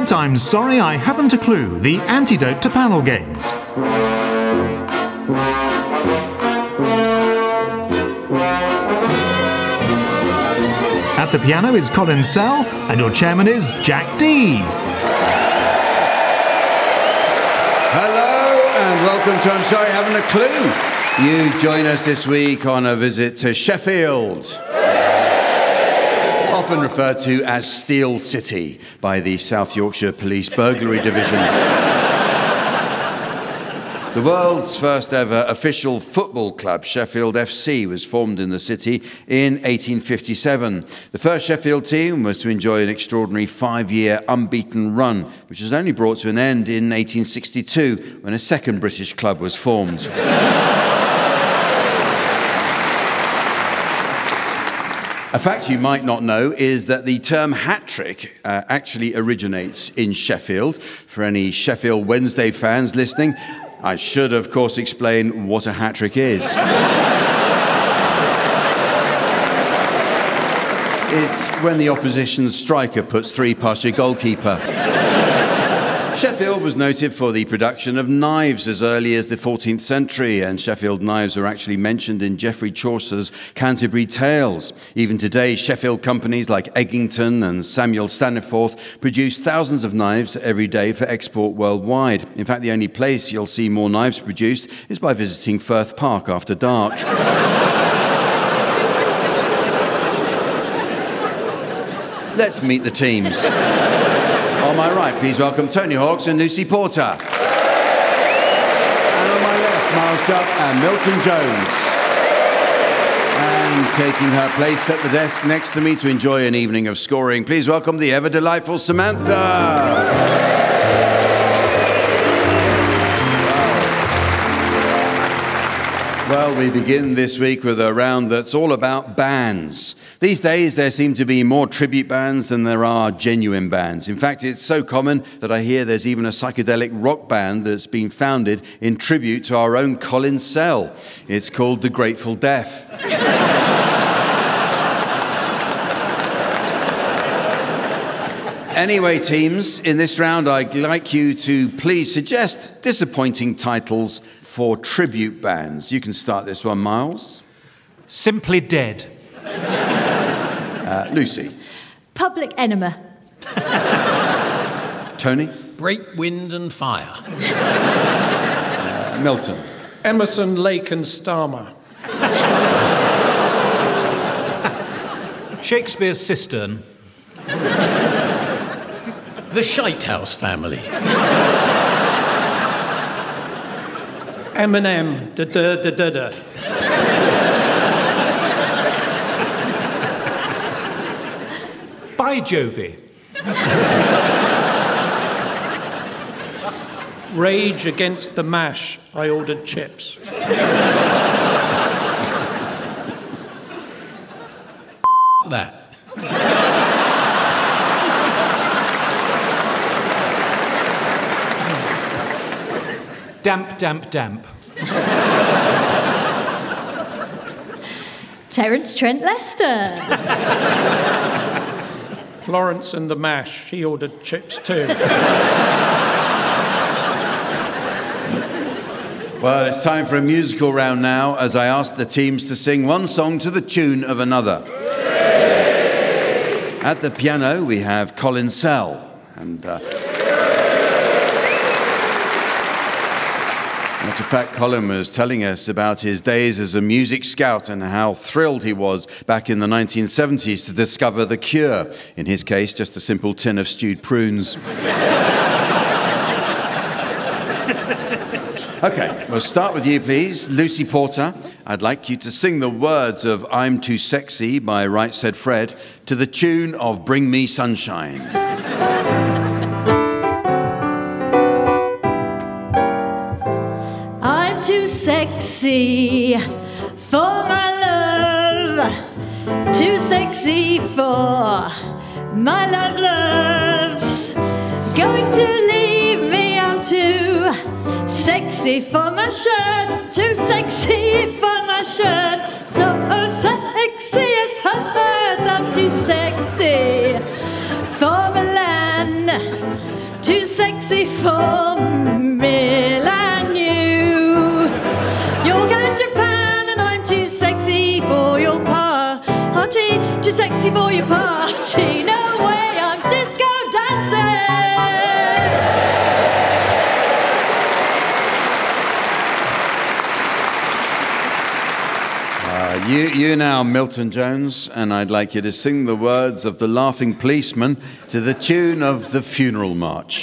tonight, I'm sorry I haven't a clue. The antidote to panel games. At the piano is Colin Sell, and your chairman is Jack Dee. Hello and welcome to I'm Sorry I Haven't a Clue. You join us this week on a visit to Sheffield. Often referred to as Steel City by the South Yorkshire Police Burglary Division. The world's first ever official football club, Sheffield FC, was formed in the city in 1857. The first Sheffield team was to enjoy an extraordinary 5-year unbeaten run, which was only brought to an end in 1862 when a second British club was formed. A fact you might not know is that the term hat-trick actually originates in Sheffield. For any Sheffield Wednesday fans listening, I should, of course, explain what a hat-trick is. It's when the opposition striker puts 3 past your goalkeeper. Sheffield was noted for the production of knives as early as the 14th century, and Sheffield knives are actually mentioned in Geoffrey Chaucer's Canterbury Tales. Even today, Sheffield companies like Eggington and Samuel Staniforth produce thousands of knives every day for export worldwide. In fact, the only place you'll see more knives produced is by visiting Firth Park after dark. Let's meet the teams. On my right, please welcome Tony Hawks and Lucy Porter. And on my left, Miles Jupp and Milton Jones. And taking her place at the desk next to me to enjoy an evening of scoring, please welcome the ever-delightful Samantha. Well, we begin this week with a round that's all about bands. These days, there seem to be more tribute bands than there are genuine bands. In fact, it's so common that I hear there's even a psychedelic rock band that's been founded in tribute to our own Colin Sell. It's called The Grateful Deaf. Anyway, teams, in this round, I'd like you to please suggest disappointing titles for tribute bands. You can start this one, Miles. Simply Dead. Lucy. Public Enema. Tony. Great Wind and Fire. Milton. Emerson, Lake and Starmer. Shakespeare's Cistern. The Shitehouse Family. Eminem, da-da-da-da-da. By Jovi. Rage Against the Mash, I ordered chips. That. Damp, damp, damp. Terence Trent Lester. Florence and the Mash, she ordered chips too. Well, it's time for a musical round now, as I ask the teams to sing one song to the tune of another. At the piano, we have Colin Sell. And matter of fact, Colin was telling us about his days as a music scout and how thrilled he was back in the 1970s to discover The Cure. In his case, just a simple tin of stewed prunes. Okay, we'll start with you, please. Lucy Porter, I'd like you to sing the words of I'm Too Sexy by Right Said Fred to the tune of Bring Me Sunshine. I'm too sexy for my love, too sexy for my love's going to leave me. I'm too sexy for my shirt, too sexy for my shirt, so sexy it hurts. I'm too sexy for Milan, for me and you. You're going to Japan and I'm too sexy for your party. Too sexy for your party. No way, I'm disco dancing. You now, Milton Jones, and I'd like you to sing the words of The Laughing Policeman to the tune of The Funeral March.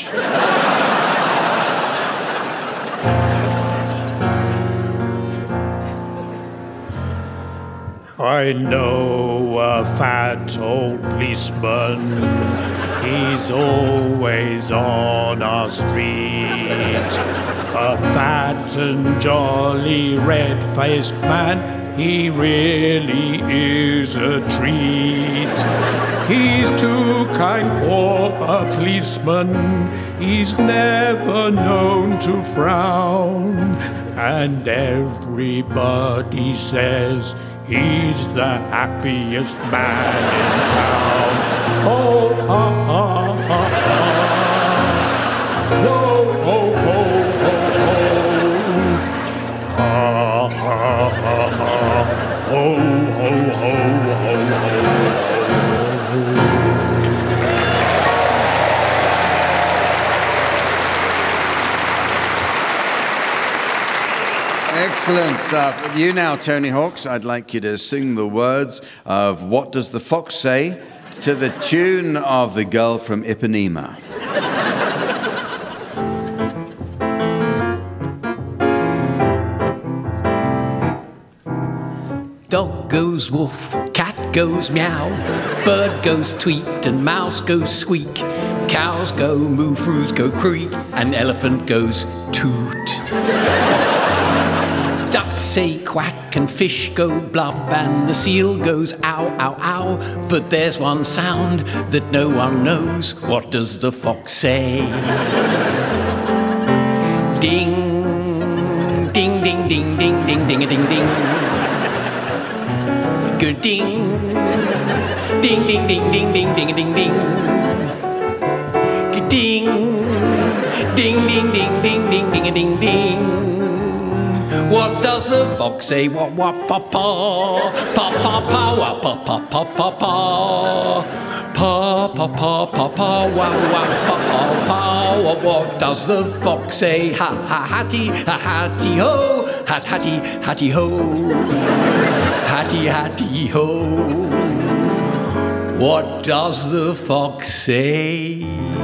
I know a fat old policeman. He's always on our street. A fat and jolly red-faced man. He really is a treat. He's too kind for a policeman. He's never known to frown. And everybody says he's the happiest man in town. Oh, ha, ha, ha, ha. Whoa, ho, ho, ho, ho. Ha, ha, ha, ha. Ho, ho, ho, ho, ho. Excellent stuff. You now, Tony Hawks, I'd like you to sing the words of What Does the Fox Say to the tune of The Girl from Ipanema. Dog goes woof, cat goes meow, bird goes tweet and mouse goes squeak. Cows go moo, froos go creak, and elephant goes toot. Ducks say quack and fish go blub and the seal goes ow, ow, ow. But there's one sound that no one knows. What does the fox say? Ding, ding, ding, ding, ding, ding, ding, ding, ding. Good ding, ding, ding, ding, ding, ding, ding, ding, ding. Good ding, ding, ding, ding, ding, ding, ding, ding, ding. What does the fox say? What, pa, pa, pa, pa, pa, wa, pa, pa, pa, pa, pa. Pa, pa, pa, pa, pa, wa, wa, pa, pa, pa. What does the fox say? Ha, ha, hatty, ho. Hat, hatty, hatty, ho. Hatty, hatty, ho. What does the fox say?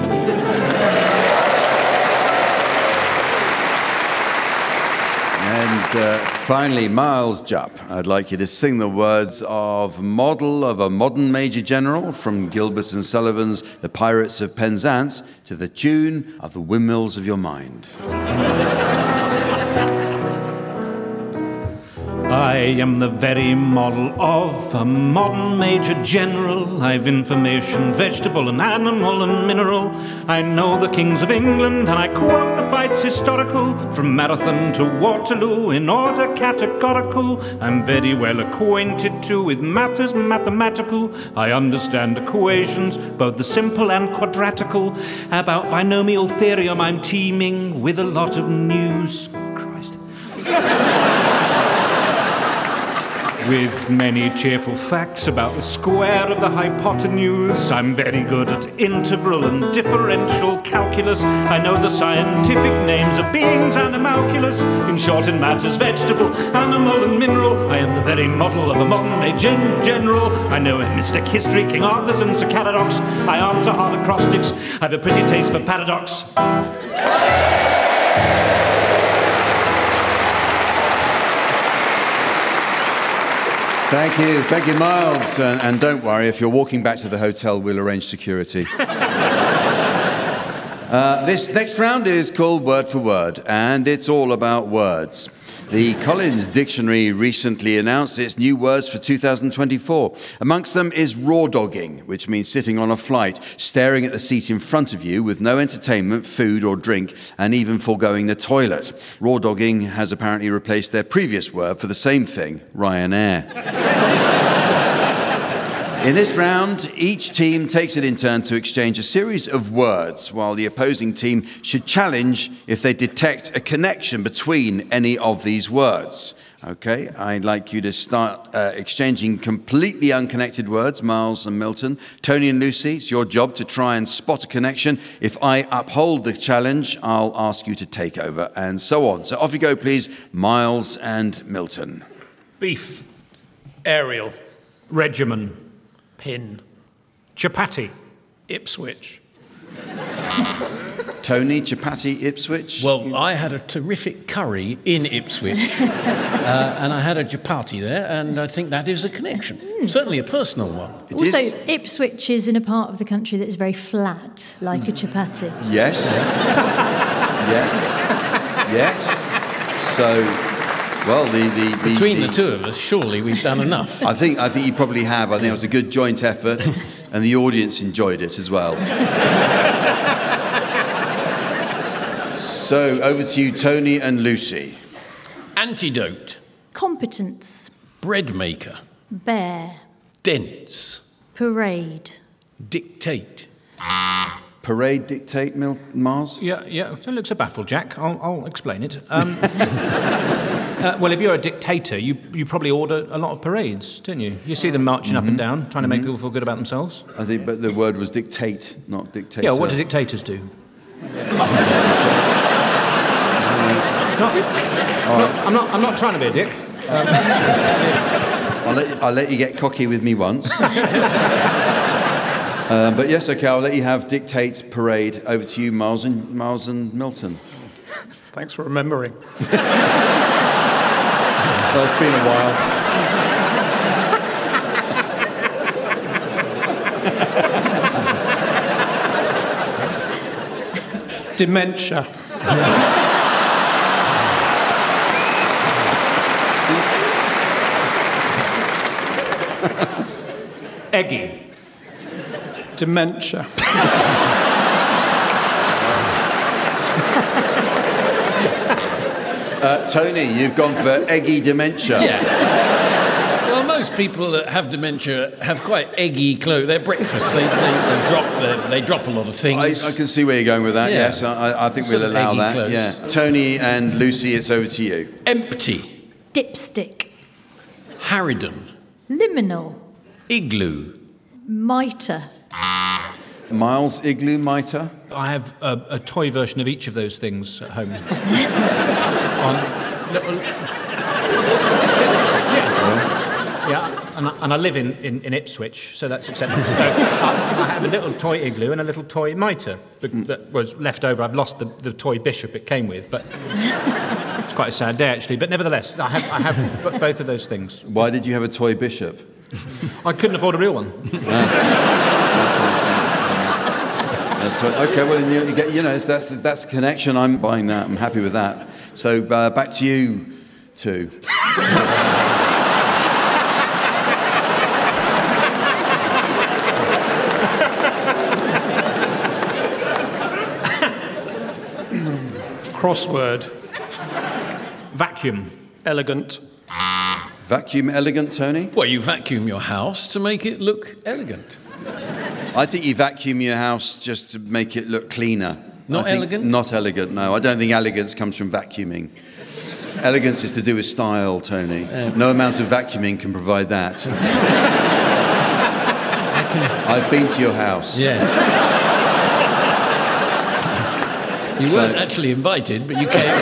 And finally, Miles Jupp, I'd like you to sing the words of Model of a Modern Major General from Gilbert and Sullivan's The Pirates of Penzance to the tune of The Windmills of Your Mind. I am the very model of a modern major general. I've information, vegetable and animal and mineral. I know the kings of England and I quote the fights historical. From Marathon to Waterloo in order categorical. I'm very well acquainted too with matters mathematical. I understand equations, both the simple and quadratical. About binomial theorem I'm teeming with a lot of news. Christ. With many cheerful facts about the square of the hypotenuse. I'm very good at integral and differential calculus. I know the scientific names of beings and animalculus. In short, in matters vegetable, animal and mineral, I am the very model of a modern major general. I know in mystic history, King Arthur's and Sir Caradox. I answer hard acrostics. I've a pretty taste for paradox. Thank you, Miles. And don't worry, if you're walking back to the hotel, we'll arrange security. This next round is called Word for Word, and it's all about words. The Collins Dictionary recently announced its new words for 2024. Amongst them is raw dogging, which means sitting on a flight, staring at the seat in front of you with no entertainment, food or drink, and even foregoing the toilet. Raw dogging has apparently replaced their previous word for the same thing, Ryanair. In this round, each team takes it in turn to exchange a series of words, while the opposing team should challenge if they detect a connection between any of these words. Okay, I'd like you to start exchanging completely unconnected words, Miles and Milton. Tony and Lucy, it's your job to try and spot a connection. If I uphold the challenge, I'll ask you to take over, and so on. So off you go, please, Miles and Milton. Beef. Aerial. Regimen. Pin. Chapati. Ipswich. Tony, Chapati, Ipswich. Well, I had a terrific curry in Ipswich, and I had a chapati there, and I think that is a connection. Certainly a personal one. Also, Ipswich is in a part of the country that is very flat, like a chapati. Yes. Yeah. Yes. So, well, Between the two of us, surely we've done enough. I think you probably have. I think it was a good joint effort, and the audience enjoyed it as well. So, over to you, Tony and Lucy. Antidote. Competence. Bread maker. Bear. Dense. Parade. Dictate. Parade, dictate, Mars? Yeah. Don't look so baffled, Jack. I'll explain it. Well, if you're a dictator, you probably order a lot of parades, don't you? You see them marching up and down, trying to make people feel good about themselves. I think, but the word was dictate, not dictator. Yeah, what do dictators do? I'm not trying to be a dick. I'll let you get cocky with me once. But yes, okay, I'll let you have dictate, parade. Over to you, Miles and Milton. Thanks for remembering. Well, it's been a while. Dementia. Eggy. Dementia. Tony, you've gone for eggy dementia. Yeah. Well, most people that have dementia have quite eggy clothes. Their breakfast, they drop a lot of things. I can see where you're going with that, Yeah. yes. I think we'll allow eggy that. clothes. Yeah. Tony and Lucy, it's over to you. Empty. Dipstick. Harridan. Liminal. Igloo. Mitre. Miles, igloo, mitre. I have a toy version of each of those things at home. And I live in Ipswich, so that's acceptable. So I have a little toy igloo and a little toy mitre that was left over. I've lost the toy bishop it came with, but it's quite a sad day actually. But nevertheless, I have both of those things. Why did you have a toy bishop? I couldn't afford a real one. Okay, well, that's the connection. I'm buying that. I'm happy with that. So back to you two. Crossword. Vacuum. Elegant. Vacuum elegant, Tony? Well, you vacuum your house to make it look elegant. I think you vacuum your house just to make it look cleaner. Not elegant? Not elegant, no. I don't think elegance comes from vacuuming. Elegance is to do with style, Tony. No amount of vacuuming can provide that. I've been to your house. Yes. You weren't actually invited, but you came.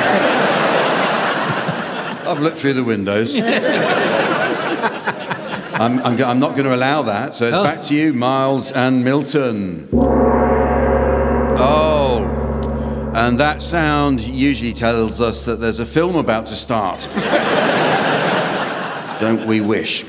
I've looked through the windows. I'm not going to allow that, so it's back to you, Miles and Milton. Oh, and that sound usually tells us that there's a film about to start. Don't we wish?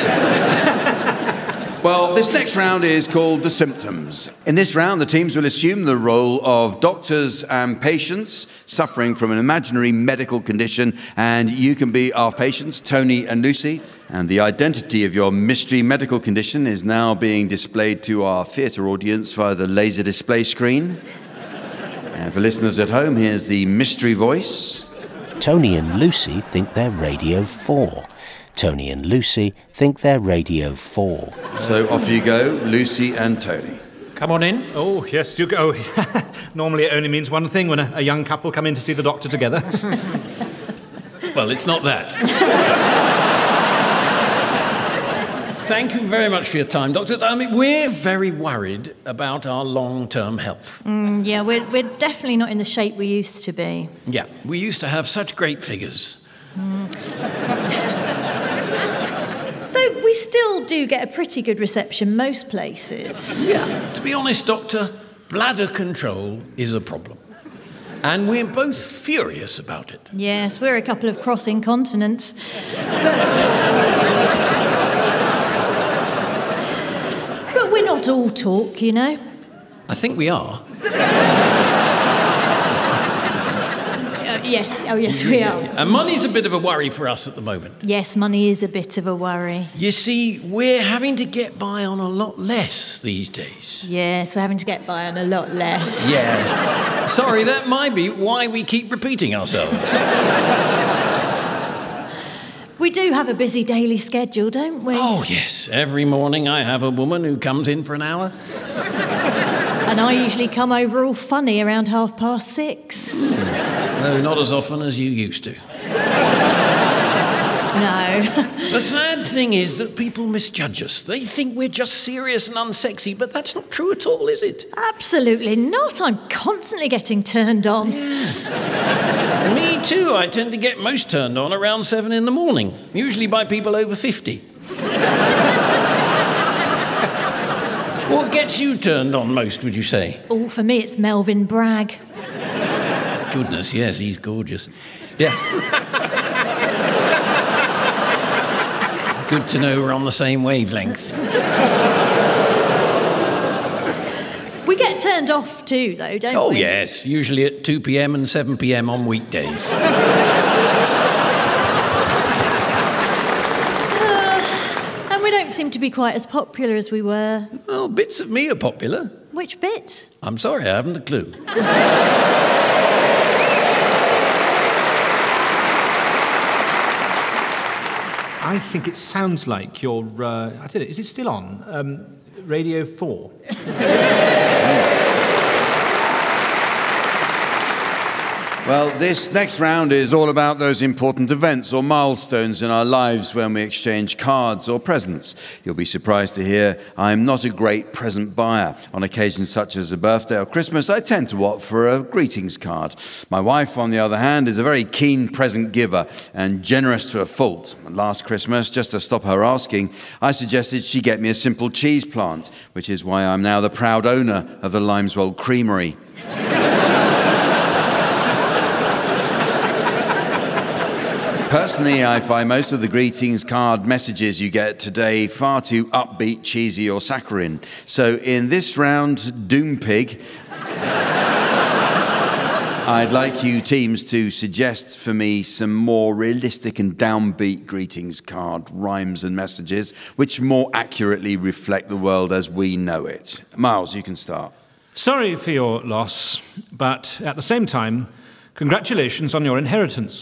Well, this next round is called The Symptoms. In this round, the teams will assume the role of doctors and patients suffering from an imaginary medical condition, and you can be our patients, Tony and Lucy. And the identity of your mystery medical condition is now being displayed to our theatre audience via the laser display screen. And for listeners at home, here's the mystery voice. Tony and Lucy think they're Radio 4. Tony and Lucy think they're Radio 4. So off you go, Lucy and Tony. Come on in. Oh, yes, do go. Normally it only means one thing when a young couple come in to see the doctor together. Well, it's not that. Thank you very much for your time, Doctor. I mean, we're very worried about our long-term health. Yeah, we're definitely not in the shape we used to be. Yeah, we used to have such great figures. Though we still do get a pretty good reception most places. Yeah. To be honest, Doctor, bladder control is a problem. And we're both furious about it. Yes, we're a couple of crossing continents. But we're not all talk, you know. I think we are. Yes, we are. And money's a bit of a worry for us at the moment. Yes, money is a bit of a worry. You see, we're having to get by on a lot less these days. Yes, we're having to get by on a lot less. Yes. Sorry, that might be why we keep repeating ourselves. We do have a busy daily schedule, don't we? Oh, yes. Every morning I have a woman who comes in for an hour. And I usually come over all funny around 6:30. No, not as often as you used to. No. The sad thing is that people misjudge us. They think we're just serious and unsexy, but that's not true at all, is it? Absolutely not. I'm constantly getting turned on. Yeah. Me too. I tend to get most turned on around 7 in the morning, usually by people over 50. What gets you turned on most, would you say? Oh, for me, it's Melvin Bragg. Goodness, yes, he's gorgeous. Yeah. Good to know we're on the same wavelength. We get turned off too, though, don't we? Oh, yes, usually at 2 p.m. and 7 p.m. on weekdays. And we don't seem to be quite as popular as we were. Well, bits of me are popular. Which bit? I'm sorry, I haven't a clue. I think it sounds like you're, I don't know, is it still on? Radio 4? Well, this next round is all about those important events or milestones in our lives when we exchange cards or presents. You'll be surprised to hear I'm not a great present buyer. On occasions such as a birthday or Christmas, I tend to opt for a greetings card. My wife, on the other hand, is a very keen present giver and generous to a fault. Last Christmas, just to stop her asking, I suggested she get me a simple cheese plant, which is why I'm now the proud owner of the Limeswell Creamery. Personally, I find most of the greetings card messages you get today far too upbeat, cheesy or saccharine. So in this round, Doom Pig, I'd like you teams to suggest for me some more realistic and downbeat greetings card rhymes and messages which more accurately reflect the world as we know it. Miles, you can start. Sorry for your loss, but at the same time, congratulations on your inheritance.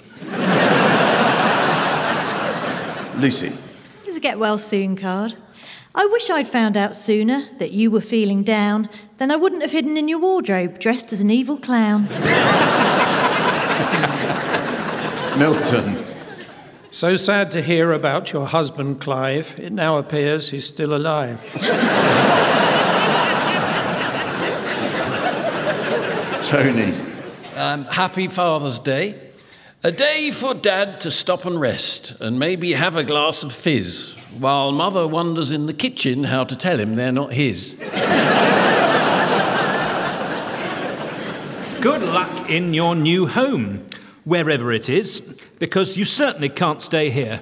Lucy. This is a get well soon card. I wish I'd found out sooner that you were feeling down, then I wouldn't have hidden in your wardrobe dressed as an evil clown. Milton. So sad to hear about your husband, Clive. It now appears he's still alive. Tony. Happy Father's Day. A day for Dad to stop and rest and maybe have a glass of fizz while Mother wonders in the kitchen how to tell him they're not his. Good luck in your new home, wherever it is, because you certainly can't stay here.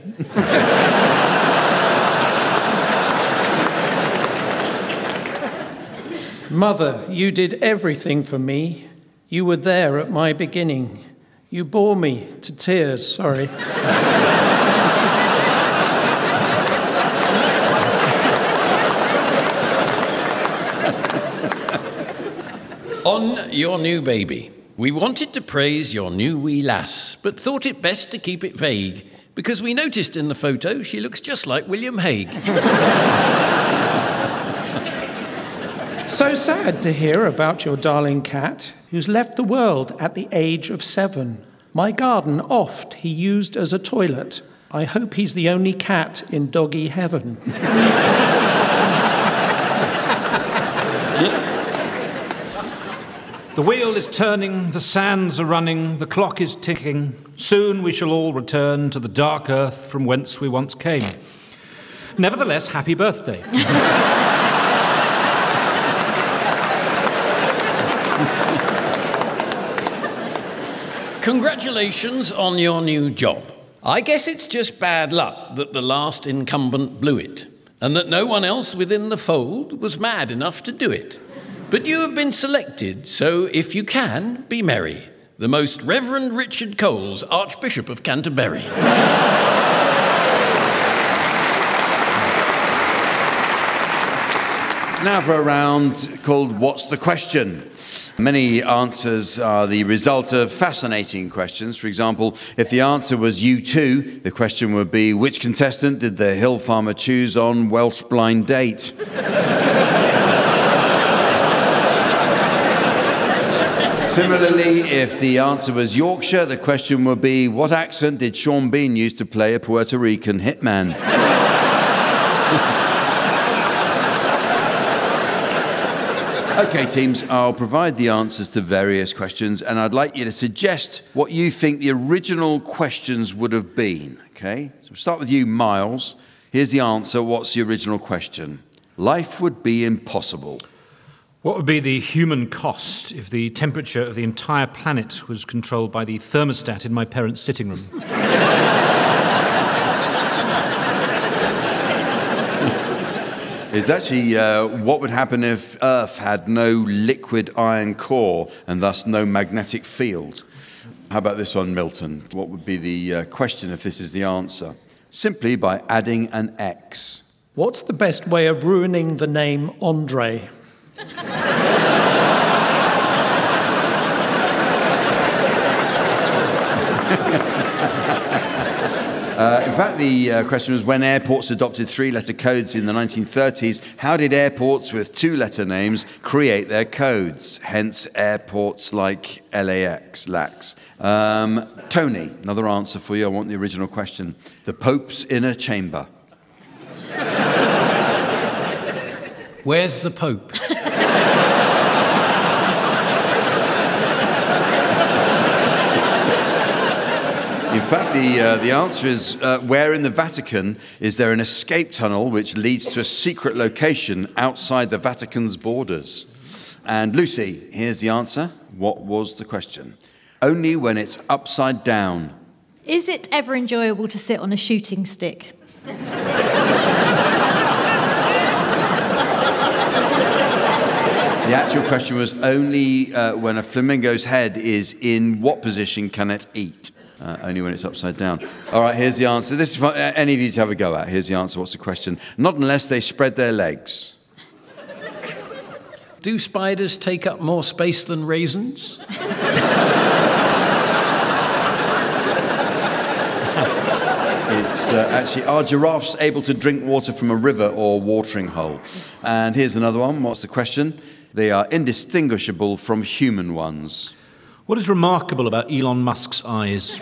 Mother, you did everything for me. You were there at my beginning. You bore me to tears, sorry. On your new baby. We wanted to praise your new wee lass, but thought it best to keep it vague, because we noticed in the photo she looks just like William Hague. So sad to hear about your darling cat, who's left the world at the age of 7. My garden oft he used as a toilet. I hope he's the only cat in doggy heaven. The wheel is turning, the sands are running, the clock is ticking. Soon we shall all return to the dark earth from whence we once came. Nevertheless, happy birthday. Congratulations on your new job. I guess it's just bad luck that the last incumbent blew it, and that no one else within the fold was mad enough to do it. But you have been selected, so if you can, be merry. The Most Reverend Richard Coles, Archbishop of Canterbury. Now for a round called What's the Question? Many answers are the result of fascinating questions. For example, if the answer was U2, the question would be, which contestant did the hill farmer choose on Welsh Blind Date? Similarly, if the answer was Yorkshire, the question would be, what accent did Sean Bean use to play a Puerto Rican hitman? Okay, teams, I'll provide the answers to various questions, and I'd like you to suggest what you think the original questions would have been, okay? So we'll start with you, Miles. Here's the answer. What's the original question? Life would be impossible. What would be the human cost if the temperature of the entire planet was controlled by the thermostat in my parents' sitting room? It's actually what would happen if Earth had no liquid iron core and thus no magnetic field. How about this one, Milton? What would be the question if this is the answer? Simply by adding an X. What's the best way of ruining the name Andre? In fact, the question was, when airports adopted three-letter codes in the 1930s, how did airports with two-letter names create their codes? Hence, airports like LAX, LAX. Tony, another answer for you. I want the original question. The Pope's inner chamber. Where's the Pope? In fact, the answer is, where in the Vatican is there an escape tunnel which leads to a secret location outside the Vatican's borders? And Lucy, here's the answer. What was the question? Only when it's upside down. Is it ever enjoyable to sit on a shooting stick? The actual question was only when a flamingo's head is in what position can it eat? Only when it's upside down. All right, here's the answer. This is for any of you to have a go at. Here's the answer. What's the question? Not unless they spread their legs. Do spiders take up more space than raisins? It's actually, are giraffes able to drink water from a river or watering hole? And here's another one. What's the question? They are indistinguishable from human ones. What is remarkable about Elon Musk's eyes?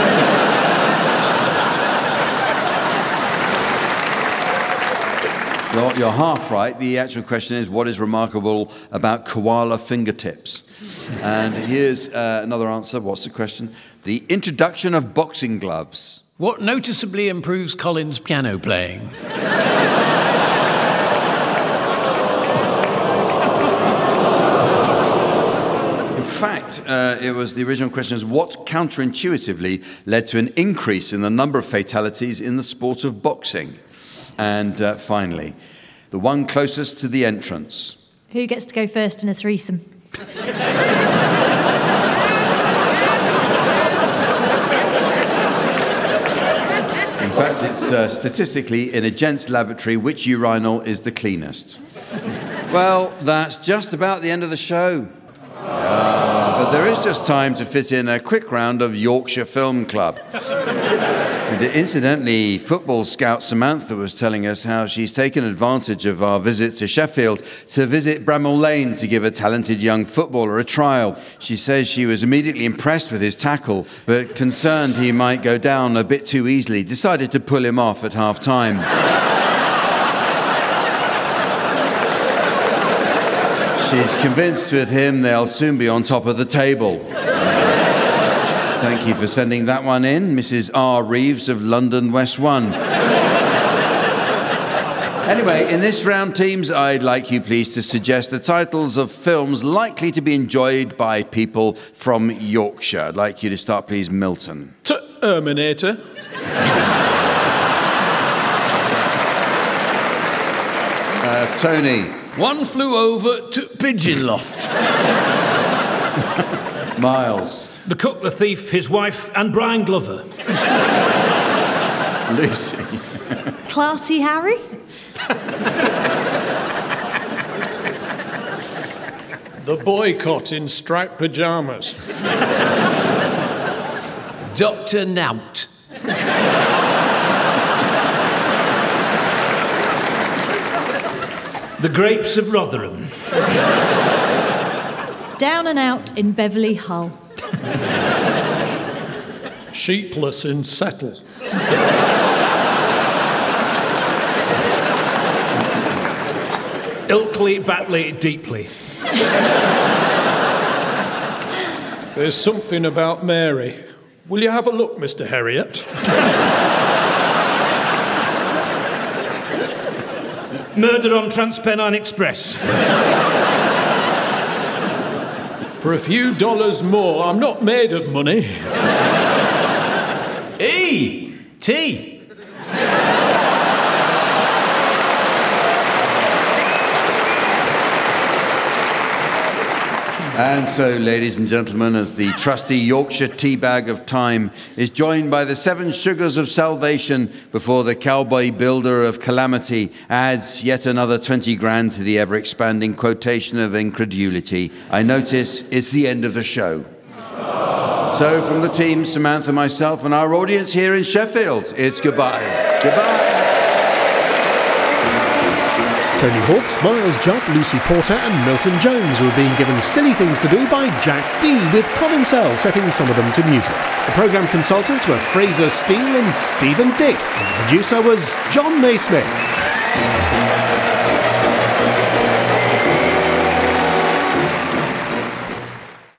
You're half right. The actual question is, what is remarkable about koala fingertips? And here's another answer. What's the question? The introduction of boxing gloves. What noticeably improves Colin's piano playing? In fact, it was the original question is, what counterintuitively led to an increase in the number of fatalities in the sport of boxing? And finally, the one closest to the entrance. Who gets to go first in a threesome? In fact, it's statistically, in a gents' lavatory, which urinal is the cleanest? Well, that's just about the end of the show. But But there is just time to fit in a quick round of Yorkshire Film Club. And incidentally, football scout Samantha was telling us how she's taken advantage of our visit to Sheffield to visit Bramall Lane to give a talented young footballer a trial. She says she was immediately impressed with his tackle, but concerned he might go down a bit too easily, decided to pull him off at half-time. She's convinced with him they'll soon be on top of the table. Thank you for sending that one in, Mrs. R. Reeves of London West 1. Anyway, in this round, teams, I'd like you please to suggest the titles of films likely to be enjoyed by people from Yorkshire. I'd like you to start, please, Milton. Terminator. Tony. One Flew Over to Pigeon Loft. Miles. The Cook, the Thief, His Wife, and Brian Glover. Lucy. Clarty Harry. The Boycott in striped pyjamas. Dr. Nout. The Grapes of Rotherham. Down and Out in Beverley Hull. Sheepless in Settle. Ilkley, Batley, Deeply. There's something about Mary. Will you have a look, Mr. Herriot? Murder on Transpennine Express. For a few dollars more, I'm not made of money. E.T. And so, ladies and gentlemen, as the trusty Yorkshire teabag of time is joined by the 7 sugars of salvation before the cowboy builder of calamity adds yet another 20 grand to the ever-expanding quotation of incredulity, I notice it's the end of the show. So from the team, Samantha, myself, and our audience here in Sheffield, it's goodbye. Goodbye. Tony Hawks, Miles Jupp, Lucy Porter and Milton Jones were being given silly things to do by Jack D, with Colin Sell setting some of them to music. The programme consultants were Fraser Steele and Stephen Dick. And the producer was John Naismith.